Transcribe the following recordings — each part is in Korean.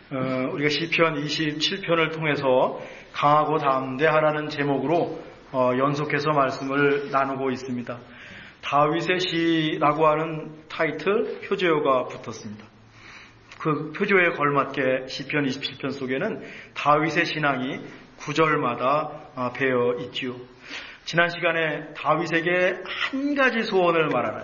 우리가 시편 27편을 통해서 강하고 담대하라는 제목으로 연속해서 말씀을 나누고 있습니다. 다윗의 시라고 하는 타이틀 표제어가 붙었습니다. 그 표제어에 걸맞게 시편 27편 속에는 다윗의 신앙이 구절마다 배어 있지요. 지난 시간에 다윗에게 한 가지 소원을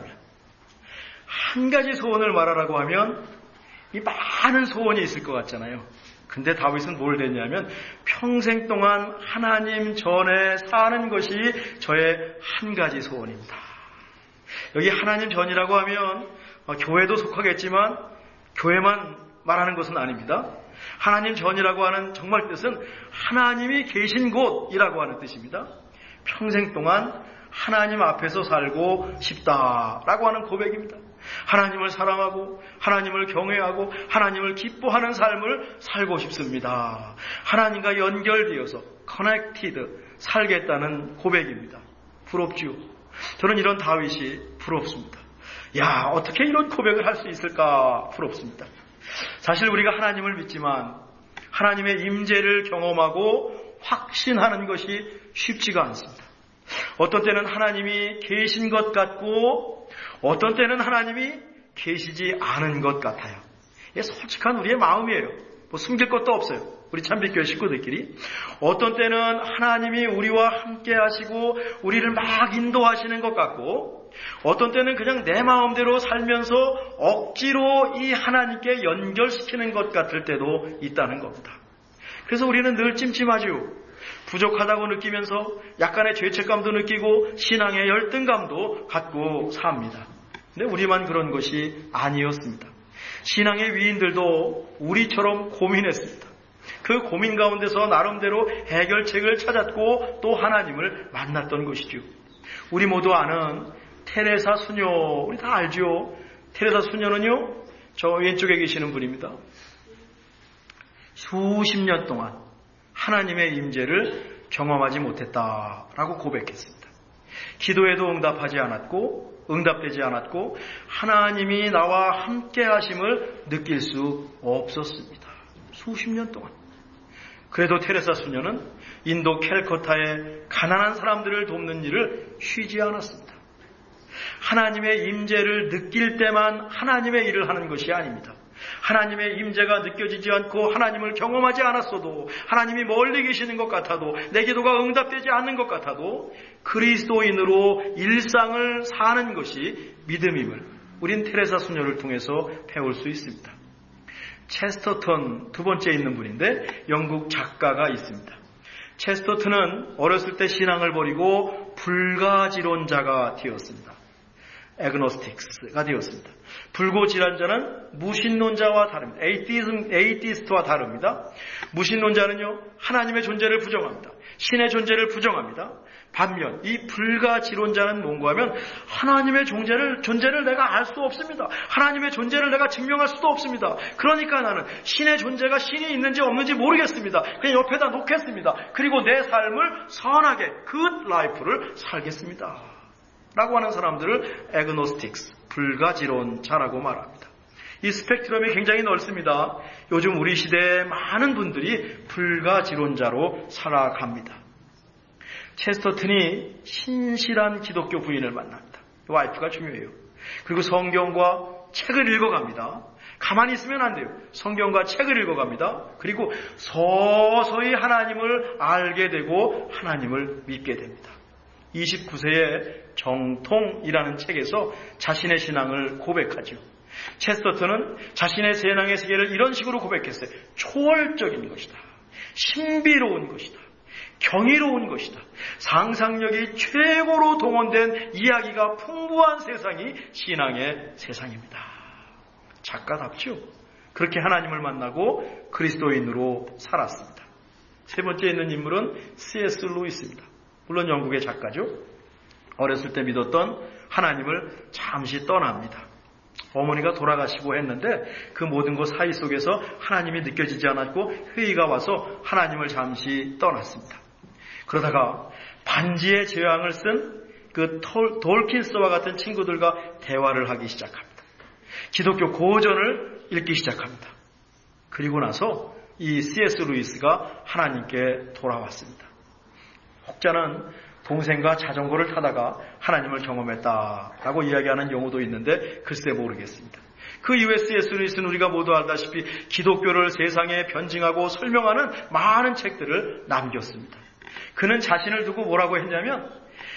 말하라고 하면 이 많은 소원이 있을 것 같잖아요. 근데 다윗은 뭘 됐냐면 평생 동안 하나님 전에 사는 것이 저의 한 가지 소원입니다. 여기 하나님 전이라고 하면 교회도 속하겠지만 교회만 말하는 것은 아닙니다. 하나님 전이라고 하는 정말 뜻은 하나님이 계신 곳이라고 하는 뜻입니다. 평생 동안 하나님 앞에서 살고 싶다라고 하는 고백입니다. 하나님을 사랑하고 하나님을 경외하고 하나님을 기뻐하는 삶을 살고 싶습니다. 하나님과 연결되어서 커넥티드 살겠다는 고백입니다. 부럽지요. 저는 이런 다윗이 부럽습니다. 야, 어떻게 이런 고백을 할 수 있을까 부럽습니다. 사실 우리가 하나님을 믿지만 하나님의 임재를 경험하고 확신하는 것이 쉽지가 않습니다. 어떤 때는 하나님이 계신 것 같고 어떤 때는 하나님이 계시지 않은 것 같아요. 이게 솔직한 우리의 마음이에요. 뭐 숨길 것도 없어요. 우리 참빛교회 식구들끼리. 어떤 때는 하나님이 우리와 함께 하시고 우리를 막 인도하시는 것 같고 어떤 때는 그냥 내 마음대로 살면서 억지로 이 하나님께 연결시키는 것 같을 때도 있다는 겁니다. 그래서 우리는 늘 찜찜하지요. 부족하다고 느끼면서 약간의 죄책감도 느끼고 신앙의 열등감도 갖고 삽니다. 근데 우리만 그런 것이 아니었습니다. 신앙의 위인들도 우리처럼 고민했습니다. 그 고민 가운데서 나름대로 해결책을 찾았고 또 하나님을 만났던 것이죠. 우리 모두 아는 테레사 수녀, 우리 다 알죠. 테레사 수녀는요, 저 왼쪽에 계시는 분입니다. 수십 년 동안 하나님의 임재를 경험하지 못했다라고 고백했습니다. 기도에도 응답되지 않았고 하나님이 나와 함께 하심을 느낄 수 없었습니다. 수십 년 동안. 그래도 테레사 수녀는 인도 캘커타의 가난한 사람들을 돕는 일을 쉬지 않았습니다. 하나님의 임재를 느낄 때만 하나님의 일을 하는 것이 아닙니다. 하나님의 임재가 느껴지지 않고 하나님을 경험하지 않았어도 하나님이 멀리 계시는 것 같아도 내 기도가 응답되지 않는 것 같아도 그리스도인으로 일상을 사는 것이 믿음임을 우린 테레사 수녀를 통해서 배울 수 있습니다. 체스터턴 두 번째 있는 분인데 영국 작가가 있습니다. 체스터턴은 어렸을 때 신앙을 버리고 불가지론자가 되었습니다. 애그노스틱스가 되었습니다. 불고지론자는 무신론자와 다릅니다. 에이티스트와 다릅니다. 무신론자는요, 하나님의 존재를 부정합니다. 신의 존재를 부정합니다. 반면 이 불가지론자는 뭔가 하면 하나님의 존재를 내가 알 수 없습니다. 하나님의 존재를 내가 증명할 수도 없습니다. 그러니까 나는 신의 존재가 신이 있는지 없는지 모르겠습니다. 그냥 옆에다 놓겠습니다. 그리고 내 삶을 선하게 굿 라이프를 살겠습니다. 라고 하는 사람들을 애그노스틱스, 불가지론자라고 말합니다. 이 스펙트럼이 굉장히 넓습니다. 요즘 우리 시대에 많은 분들이 불가지론자로 살아갑니다. 체스터턴이 신실한 기독교 부인을 만납니다. 와이프가 중요해요. 그리고 성경과 책을 읽어갑니다. 가만히 있으면 안 돼요. 성경과 책을 읽어갑니다. 그리고 서서히 하나님을 알게 되고 하나님을 믿게 됩니다. 29세의 정통이라는 책에서 자신의 신앙을 고백하죠. 체스터턴은 자신의 신앙의 세계를 이런 식으로 고백했어요. 초월적인 것이다. 신비로운 것이다. 경이로운 것이다. 상상력이 최고로 동원된 이야기가 풍부한 세상이 신앙의 세상입니다. 작가답죠. 그렇게 하나님을 만나고 그리스도인으로 살았습니다. 세 번째 있는 인물은 C.S. 루이스입니다. 물론 영국의 작가죠. 어렸을 때 믿었던 하나님을 잠시 떠납니다. 어머니가 돌아가시고 했는데 그 모든 것 사이 속에서 하나님이 느껴지지 않았고 회의가 와서 하나님을 잠시 떠났습니다. 그러다가 반지의 제왕을 쓴 그 돌킨스와 같은 친구들과 대화를 하기 시작합니다. 기독교 고전을 읽기 시작합니다. 그리고 나서 이 C.S. 루이스가 하나님께 돌아왔습니다. 혹자는 동생과 자전거를 타다가 하나님을 경험했다라고 이야기하는 경우도 있는데 글쎄 모르겠습니다. 그 이후에 C.S. 루이스는 우리가 모두 알다시피 기독교를 세상에 변증하고 설명하는 많은 책들을 남겼습니다. 그는 자신을 두고 뭐라고 했냐면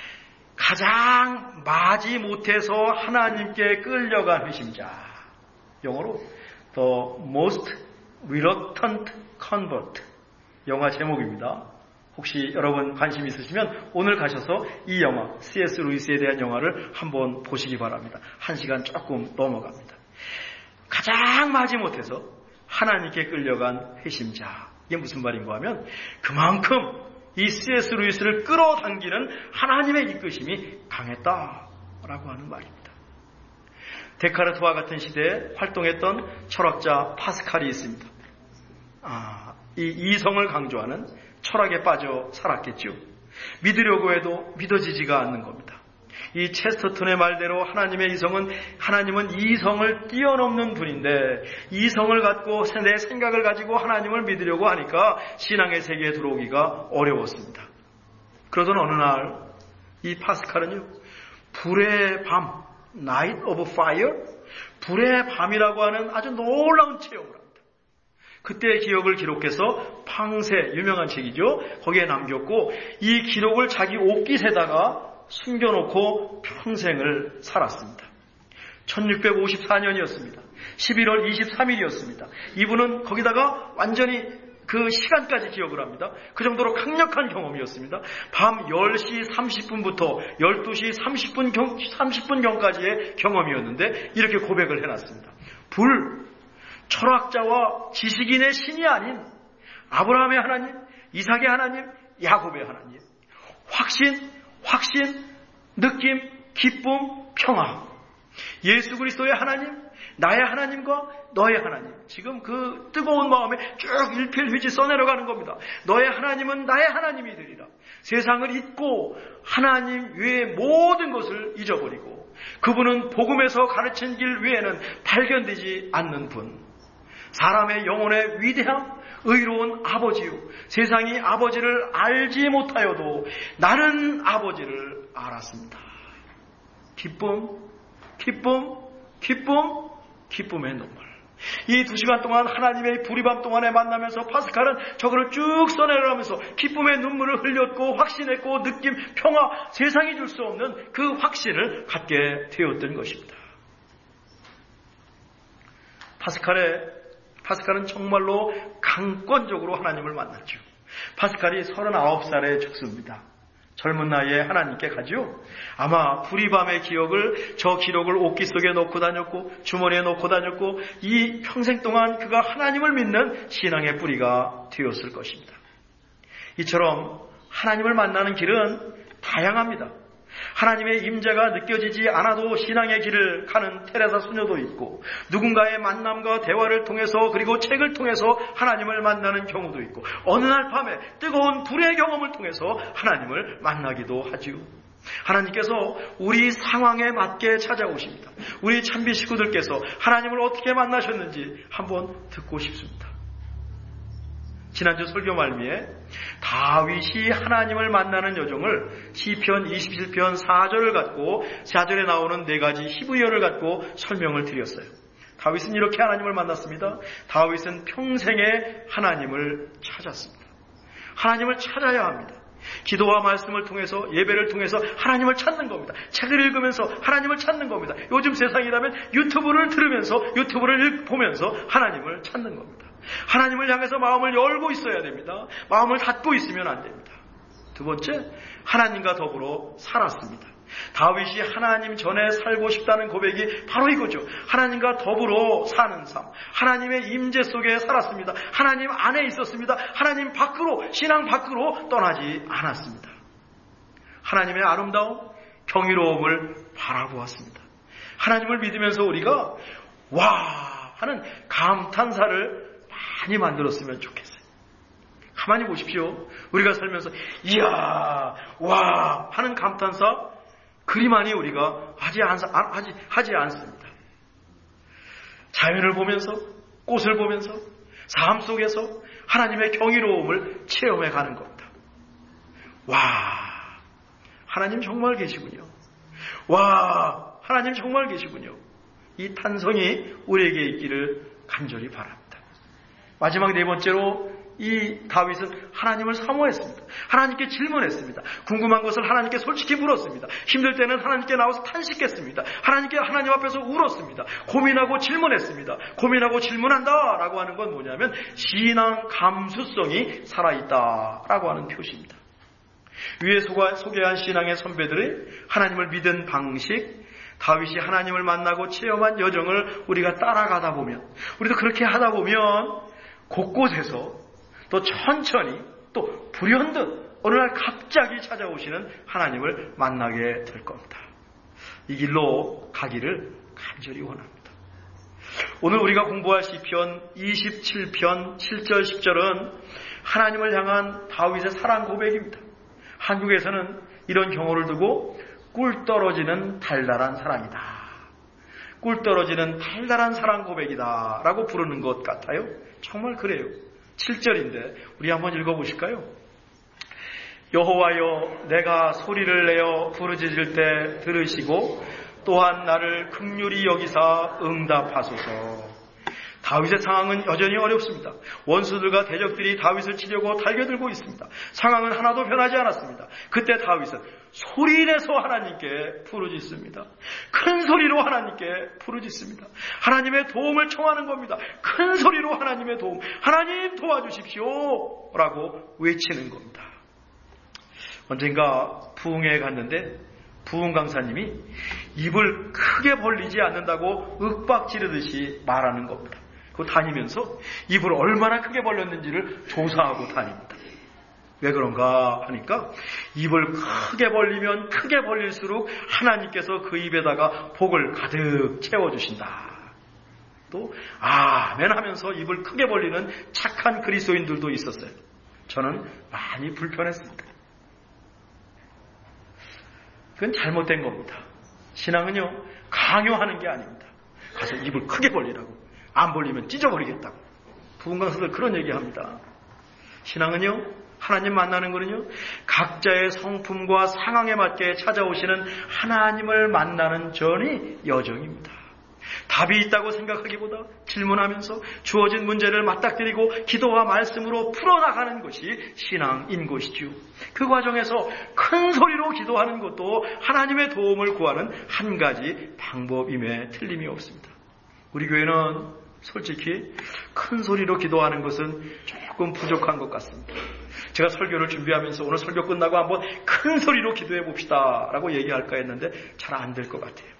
가장 마지못해서 하나님께 끌려간 회심자, 영어로 The Most Reluctant Convert, 영화 제목입니다. 혹시 여러분 관심 있으시면 오늘 가셔서 이 영화, C.S. 루이스에 대한 영화를 한번 보시기 바랍니다. 1시간 조금 넘어갑니다. 가장 마지못해서 하나님께 끌려간 회심자. 이게 무슨 말인가 하면 그만큼 이 C.S. 루이스를 끌어당기는 하나님의 이끄심이 강했다라고 하는 말입니다. 데카르트와 같은 시대에 활동했던 철학자 파스칼이 있습니다. 이 이성을 강조하는 철학에 빠져 살았겠죠. 믿으려고 해도 믿어지지가 않는 겁니다. 이 체스터턴의 말대로 하나님은 이성을 뛰어넘는 분인데 이성을 갖고 내 생각을 가지고 하나님을 믿으려고 하니까 신앙의 세계에 들어오기가 어려웠습니다. 그러던 어느 날 이 파스칼은요, 불의 밤, Night of Fire, 불의 밤이라고 하는 아주 놀라운 체험을 합니다. 그때의 기억을 기록해서 팡세, 유명한 책이죠. 거기에 남겼고 이 기록을 자기 옷깃에다가 숨겨놓고 평생을 살았습니다. 1654년이었습니다. 11월 23일이었습니다. 이분은 거기다가 완전히 그 시간까지 기억을 합니다. 그 정도로 강력한 경험이었습니다. 밤 10시 30분부터 12시 30분경까지의 경험이었는데 이렇게 고백을 해놨습니다. 철학자와 지식인의 신이 아닌 아브라함의 하나님, 이삭의 하나님, 야곱의 하나님, 확신, 느낌, 기쁨, 평화. 예수 그리스도의 하나님, 나의 하나님과 너의 하나님. 지금 그 뜨거운 마음에 쭉 일필휘지 써내려가는 겁니다. 너의 하나님은 나의 하나님이 되리라. 세상을 잊고 하나님 외의 모든 것을 잊어버리고 그분은 복음에서 가르친 길 외에는 발견되지 않는 분. 사람의 영혼의 위대함, 의로운 아버지요. 세상이 아버지를 알지 못하여도 나는 아버지를 알았습니다. 기쁨의 눈물. 이 2시간 동안 하나님의 불의밤 동안에 만나면서 파스칼은 저거를 쭉 써내려가면서 기쁨의 눈물을 흘렸고 확신했고 느낌, 평화, 세상이 줄 수 없는 그 확신을 갖게 되었던 것입니다. 파스칼은 정말로 강권적으로 하나님을 만났죠. 파스칼이 39살에 죽습니다. 젊은 나이에 하나님께 가죠. 아마 불의밤의 저 기록을 옷깃 속에 넣고 다녔고 주머니에 넣고 다녔고 이 평생 동안 그가 하나님을 믿는 신앙의 뿌리가 되었을 것입니다. 이처럼 하나님을 만나는 길은 다양합니다. 하나님의 임재가 느껴지지 않아도 신앙의 길을 가는 테레사 수녀도 있고 누군가의 만남과 대화를 통해서 그리고 책을 통해서 하나님을 만나는 경우도 있고 어느 날 밤에 뜨거운 불의 경험을 통해서 하나님을 만나기도 하지요. 하나님께서 우리 상황에 맞게 찾아오십니다. 우리 참비 식구들께서 하나님을 어떻게 만나셨는지 한번 듣고 싶습니다. 지난주 설교 말미에 다윗이 하나님을 만나는 여정을 시편 27편 4절을 갖고 4절에 나오는 4가지 히브리어를 갖고 설명을 드렸어요. 다윗은 이렇게 하나님을 만났습니다. 다윗은 평생에 하나님을 찾았습니다. 하나님을 찾아야 합니다. 기도와 말씀을 통해서 예배를 통해서 하나님을 찾는 겁니다. 책을 읽으면서 하나님을 찾는 겁니다. 요즘 세상이라면 유튜브를 들으면서 유튜브를 보면서 하나님을 찾는 겁니다. 하나님을 향해서 마음을 열고 있어야 됩니다. 마음을 닫고 있으면 안 됩니다. 두 번째, 하나님과 더불어 살았습니다. 다윗이 하나님 전에 살고 싶다는 고백이 바로 이거죠. 하나님과 더불어 사는 삶. 하나님의 임재 속에 살았습니다. 하나님 안에 있었습니다. 하나님 밖으로, 신앙 밖으로 떠나지 않았습니다. 하나님의 아름다움, 경이로움을 바라보았습니다. 하나님을 믿으면서 우리가 와 하는 감탄사를 많이 만들었으면 좋겠어요. 가만히 보십시오. 우리가 살면서 이야 와 하는 감탄사 그리만이 우리가 하지 않습니다. 자연을 보면서 꽃을 보면서 삶 속에서 하나님의 경이로움을 체험해 가는 겁니다. 와, 하나님 정말 계시군요. 와, 하나님 정말 계시군요. 이 탄성이 우리에게 있기를 간절히 바랍니다. 마지막 네 번째로 이 다윗은 하나님을 사모했습니다. 하나님께 질문했습니다. 궁금한 것을 하나님께 솔직히 물었습니다. 힘들 때는 하나님께 나와서 탄식했습니다. 하나님 앞에서 울었습니다. 고민하고 질문했습니다. 고민하고 질문한다라고 하는 건 뭐냐면 신앙 감수성이 살아있다라고 하는 표시입니다. 위에 소개한 신앙의 선배들이 하나님을 믿은 방식, 다윗이 하나님을 만나고 체험한 여정을 우리가 따라가다 보면, 우리도 그렇게 하다 보면 곳곳에서 또 천천히 또 불현듯 어느 날 갑자기 찾아오시는 하나님을 만나게 될 겁니다. 이 길로 가기를 간절히 원합니다. 오늘 우리가 공부할 시편 27편 7절 10절은 하나님을 향한 다윗의 사랑 고백입니다. 한국에서는 이런 경호를 두고 꿀 떨어지는 달달한 사랑이다. 꿀 떨어지는 달달한 사랑 고백이다 라고 부르는 것 같아요. 정말 그래요. 7절인데 우리 한번 읽어보실까요? 여호와여, 내가 소리를 내어 부르짖을 때 들으시고 또한 나를 긍휼히 여기사 응답하소서. 다윗의 상황은 여전히 어렵습니다. 원수들과 대적들이 다윗을 치려고 달겨들고 있습니다. 상황은 하나도 변하지 않았습니다. 그때 다윗은 소리내서 하나님께 부르짖습니다. 큰 소리로 하나님께 부르짖습니다. 하나님의 도움을 청하는 겁니다. 큰 소리로 하나님의 도움, 하나님 도와주십시오 라고 외치는 겁니다. 언젠가 부흥회에 갔는데 부흥 강사님이 입을 크게 벌리지 않는다고 윽박지르듯이 말하는 겁니다. 그거 다니면서 입을 얼마나 크게 벌렸는지를 조사하고 다닙니다. 왜 그런가 하니까 입을 크게 벌리면 크게 벌릴수록 하나님께서 그 입에다가 복을 가득 채워주신다. 또 아멘 하면서 입을 크게 벌리는 착한 그리스도인들도 있었어요. 저는 많이 불편했습니다. 그건 잘못된 겁니다. 신앙은요, 강요하는 게 아닙니다. 가서 입을 크게 벌리라고. 안 벌리면 찢어버리겠다고. 부흥 강사들 그런 얘기합니다. 신앙은요, 하나님 만나는 거는요, 각자의 성품과 상황에 맞게 찾아오시는 하나님을 만나는 전이 여정입니다. 답이 있다고 생각하기보다 질문하면서 주어진 문제를 맞닥뜨리고 기도와 말씀으로 풀어나가는 것이 신앙인 것이죠. 그 과정에서 큰 소리로 기도하는 것도 하나님의 도움을 구하는 한 가지 방법임에 틀림이 없습니다. 우리 교회는 솔직히 큰 소리로 기도하는 것은 조금 부족한 것 같습니다. 제가 설교를 준비하면서 오늘 설교 끝나고 한번 큰 소리로 기도해 봅시다 라고 얘기할까 했는데 잘 안 될 것 같아요.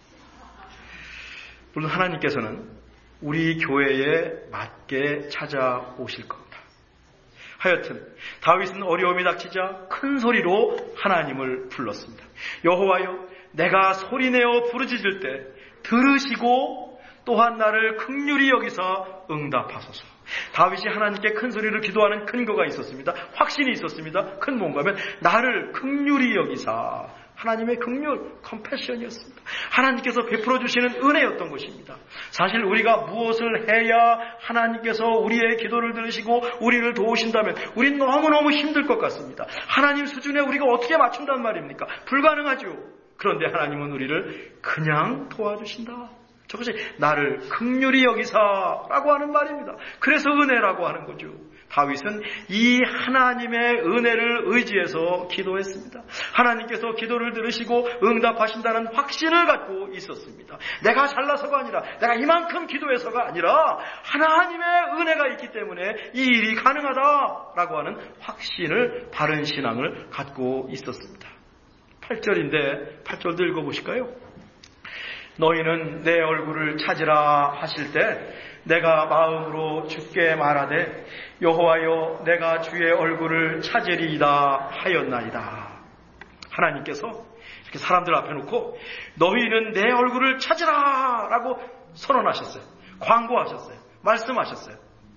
물론 하나님께서는 우리 교회에 맞게 찾아오실 겁니다. 하여튼 다윗은 어려움이 닥치자 큰 소리로 하나님을 불렀습니다. 여호와여, 내가 소리내어 부르짖을 때 들으시고 또한 나를 긍휼히 여기사 응답하소서. 다윗이 하나님께 큰 소리로 기도하는 근거가 있었습니다. 확신이 있었습니다. 큰 뭔가면 나를 긍휼히 여기사, 하나님의 긍휼, 컴패션이었습니다. 하나님께서 베풀어 주시는 은혜였던 것입니다. 사실 우리가 무엇을 해야 하나님께서 우리의 기도를 들으시고 우리를 도우신다면 우린 너무너무 힘들 것 같습니다. 하나님 수준에 우리가 어떻게 맞춘단 말입니까? 불가능하죠. 그런데 하나님은 우리를 그냥 도와주신다. 저것이 나를 긍휼히 여기사라고 하는 말입니다. 그래서 은혜라고 하는 거죠. 다윗은 이 하나님의 은혜를 의지해서 기도했습니다. 하나님께서 기도를 들으시고 응답하신다는 확신을 갖고 있었습니다. 내가 잘나서가 아니라, 내가 이만큼 기도해서가 아니라 하나님의 은혜가 있기 때문에 이 일이 가능하다라고 하는 확신을, 바른 신앙을 갖고 있었습니다. 8절인데 8절도 읽어보실까요? 너희는 내 얼굴을 찾으라 하실 때 내가 마음으로 주께 말하되 여호와여, 내가 주의 얼굴을 찾으리이다 하였나이다. 하나님께서 이렇게 사람들 앞에 놓고 너희는 내 얼굴을 찾으라 라고 선언하셨어요. 광고하셨어요. 말씀하셨어요.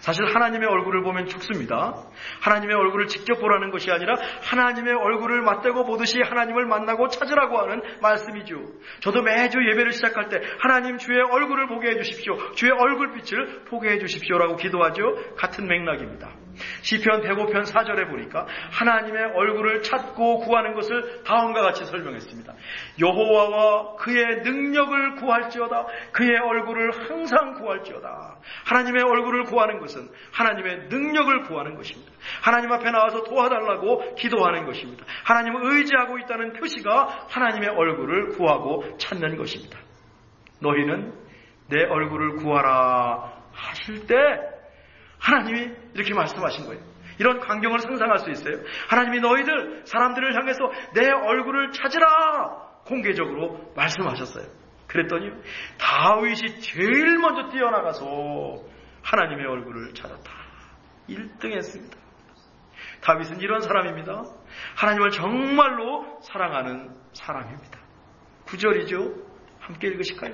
사실 하나님의 얼굴을 보면 죽습니다. 하나님의 얼굴을 직접 보라는 것이 아니라 하나님의 얼굴을 맞대고 보듯이 하나님을 만나고 찾으라고 하는 말씀이죠. 저도 매주 예배를 시작할 때 하나님 주의 얼굴을 보게 해주십시오. 주의 얼굴빛을 보게 해주십시오라고 기도하죠. 같은 맥락입니다. 시편 105편 4절에 보니까 하나님의 얼굴을 찾고 구하는 것을 다음과 같이 설명했습니다. 여호와와 그의 능력을 구할지어다. 그의 얼굴을 항상 구할지어다. 하나님의 얼굴을 구하는 것은 하나님의 능력을 구하는 것입니다. 하나님 앞에 나와서 도와달라고 기도하는 것입니다. 하나님을 의지하고 있다는 표시가 하나님의 얼굴을 구하고 찾는 것입니다. 너희는 내 얼굴을 구하라 하실 때 하나님이 이렇게 말씀하신 거예요. 이런 광경을 상상할 수 있어요. 하나님이 너희들 사람들을 향해서 내 얼굴을 찾으라 공개적으로 말씀하셨어요. 그랬더니 다윗이 제일 먼저 뛰어나가서 하나님의 얼굴을 찾았다. 1등 했습니다. 다윗은 이런 사람입니다. 하나님을 정말로 사랑하는 사람입니다. 9절이죠. 함께 읽으실까요?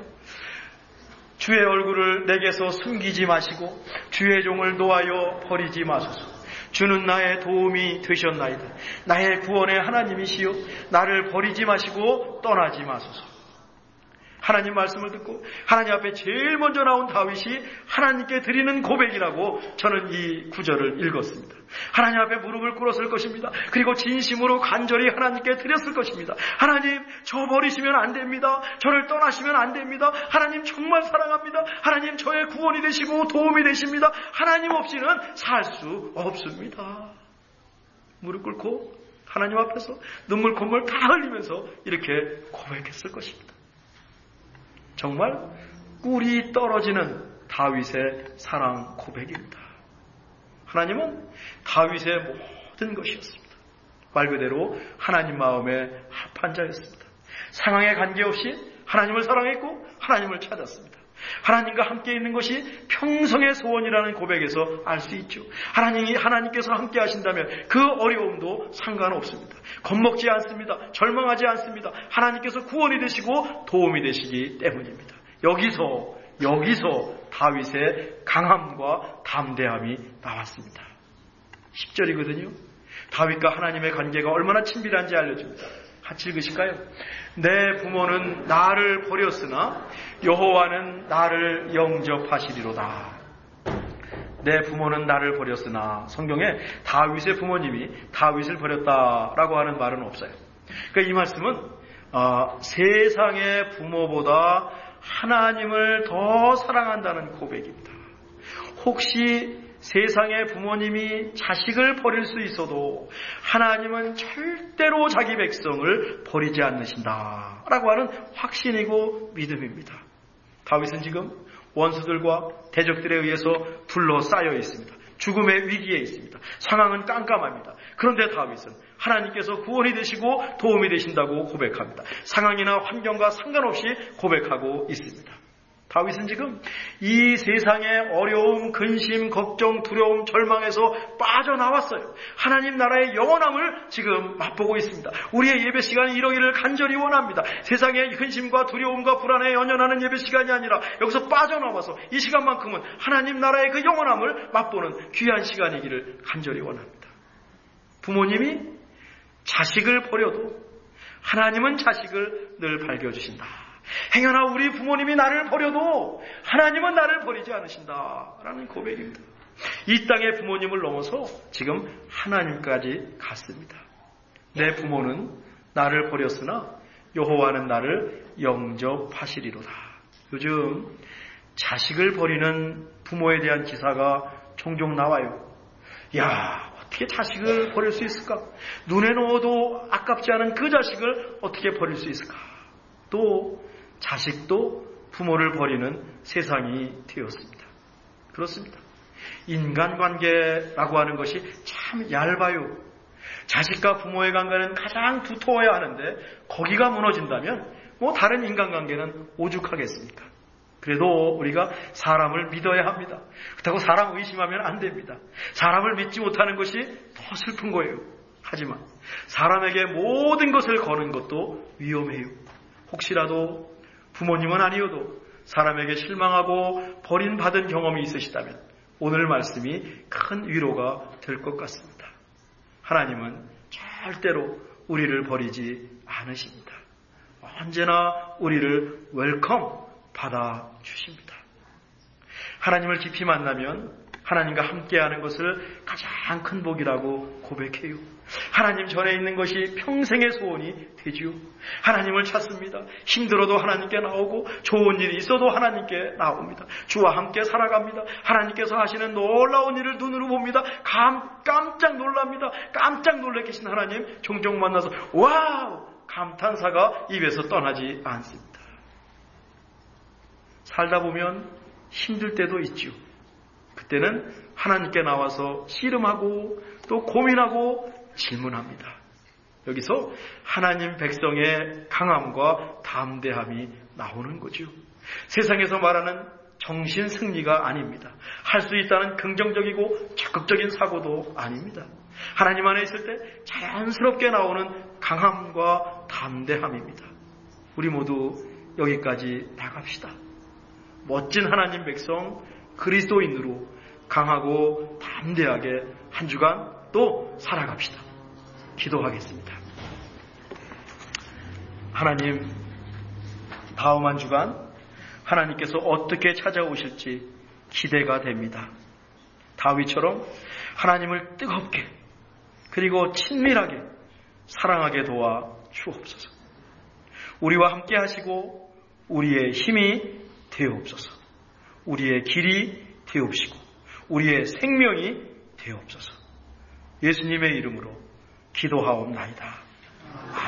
주의 얼굴을 내게서 숨기지 마시고 주의 종을 놓아여 버리지 마소서. 주는 나의 도움이 되셨나이다. 나의 구원의 하나님이시여 나를 버리지 마시고 떠나지 마소서. 하나님 말씀을 듣고 하나님 앞에 제일 먼저 나온 다윗이 하나님께 드리는 고백이라고 저는 이 구절을 읽었습니다. 하나님 앞에 무릎을 꿇었을 것입니다. 그리고 진심으로 간절히 하나님께 드렸을 것입니다. 하나님, 저 버리시면 안 됩니다. 저를 떠나시면 안 됩니다. 하나님 정말 사랑합니다. 하나님 저의 구원이 되시고 도움이 되십니다. 하나님 없이는 살 수 없습니다. 무릎 꿇고 하나님 앞에서 눈물 콧물 다 흘리면서 이렇게 고백했을 것입니다. 정말 꿀이 떨어지는 다윗의 사랑 고백입니다. 하나님은 다윗의 모든 것이었습니다. 말 그대로 하나님 마음에 합한 자였습니다. 상황에 관계없이 하나님을 사랑했고 하나님을 찾았습니다. 하나님과 함께 있는 것이 평생의 소원이라는 고백에서 알 수 있죠. 하나님께서 함께 하신다면 그 어려움도 상관없습니다. 겁먹지 않습니다. 절망하지 않습니다. 하나님께서 구원이 되시고 도움이 되시기 때문입니다. 여기서 다윗의 강함과 담대함이 나왔습니다. 10절이거든요. 다윗과 하나님의 관계가 얼마나 친밀한지 알려줍니다. 같이 읽으실까요? 내 부모는 나를 버렸으나 여호와는 나를 영접하시리로다. 내 부모는 나를 버렸으나 성경에 다윗의 부모님이 다윗을 버렸다라고 하는 말은 없어요. 그러니까 이 말씀은 세상의 부모보다 하나님을 더 사랑한다는 고백입니다. 혹시 세상의 부모님이 자식을 버릴 수 있어도 하나님은 절대로 자기 백성을 버리지 않으신다 라고 하는 확신이고 믿음입니다. 다윗은 지금 원수들과 대적들에 의해서 둘러싸여 있습니다. 죽음의 위기에 있습니다. 상황은 깜깜합니다. 그런데 다윗은 하나님께서 구원이 되시고 도움이 되신다고 고백합니다. 상황이나 환경과 상관없이 고백하고 있습니다. 다윗은 지금 이 세상의 어려움, 근심, 걱정, 두려움, 절망에서 빠져나왔어요. 하나님 나라의 영원함을 지금 맛보고 있습니다. 우리의 예배 시간이 이러기를 간절히 원합니다. 세상의 근심과 두려움과 불안에 연연하는 예배 시간이 아니라 여기서 빠져나와서 이 시간만큼은 하나님 나라의 그 영원함을 맛보는 귀한 시간이기를 간절히 원합니다. 부모님이 자식을 버려도 하나님은 자식을 늘 밝혀주신다. 행여나 우리 부모님이 나를 버려도 하나님은 나를 버리지 않으신다라는 고백입니다. 이 땅의 부모님을 넘어서 지금 하나님까지 갔습니다. 내 부모는 나를 버렸으나 여호와는 나를 영접하시리로다. 요즘 자식을 버리는 부모에 대한 기사가 종종 나와요. 야, 어떻게 자식을 버릴 수 있을까? 눈에 넣어도 아깝지 않은 그 자식을 어떻게 버릴 수 있을까? 또 자식도 부모를 버리는 세상이 되었습니다. 그렇습니다. 인간관계라고 하는 것이 참 얇아요. 자식과 부모의 관계는 가장 두터워야 하는데 거기가 무너진다면 다른 인간관계는 오죽하겠습니까? 그래도 우리가 사람을 믿어야 합니다. 그렇다고 사람 의심하면 안 됩니다. 사람을 믿지 못하는 것이 더 슬픈 거예요. 하지만 사람에게 모든 것을 거는 것도 위험해요. 혹시라도 부모님은 아니어도 사람에게 실망하고 버림받은 경험이 있으시다면 오늘 말씀이 큰 위로가 될 것 같습니다. 하나님은 절대로 우리를 버리지 않으십니다. 언제나 우리를 웰컴 받아주십니다. 하나님을 깊이 만나면 하나님과 함께하는 것을 가장 큰 복이라고 고백해요. 하나님 전에 있는 것이 평생의 소원이 되지요. 하나님을 찾습니다. 힘들어도 하나님께 나오고 좋은 일이 있어도 하나님께 나옵니다. 주와 함께 살아갑니다. 하나님께서 하시는 놀라운 일을 눈으로 봅니다. 깜짝 놀랍니다. 깜짝 놀래 계신 하나님 종종 만나서 와우! 감탄사가 입에서 떠나지 않습니다. 살다 보면 힘들 때도 있지요. 그때는 하나님께 나와서 씨름하고 또 고민하고 질문합니다. 여기서 하나님 백성의 강함과 담대함이 나오는 거죠. 세상에서 말하는 정신 승리가 아닙니다. 할 수 있다는 긍정적이고 적극적인 사고도 아닙니다. 하나님 안에 있을 때 자연스럽게 나오는 강함과 담대함입니다. 우리 모두 여기까지 나갑시다. 멋진 하나님 백성 그리스도인으로 강하고 담대하게 한 주간 또 살아갑시다. 기도하겠습니다. 하나님, 다음 한 주간 하나님께서 어떻게 찾아오실지 기대가 됩니다. 다윗처럼 하나님을 뜨겁게 그리고 친밀하게 사랑하게 도와 주옵소서. 우리와 함께 하시고 우리의 힘이 되옵소서. 우리의 길이 되옵시고 우리의 생명이 되옵소서. 예수님의 이름으로 기도하옵나이다.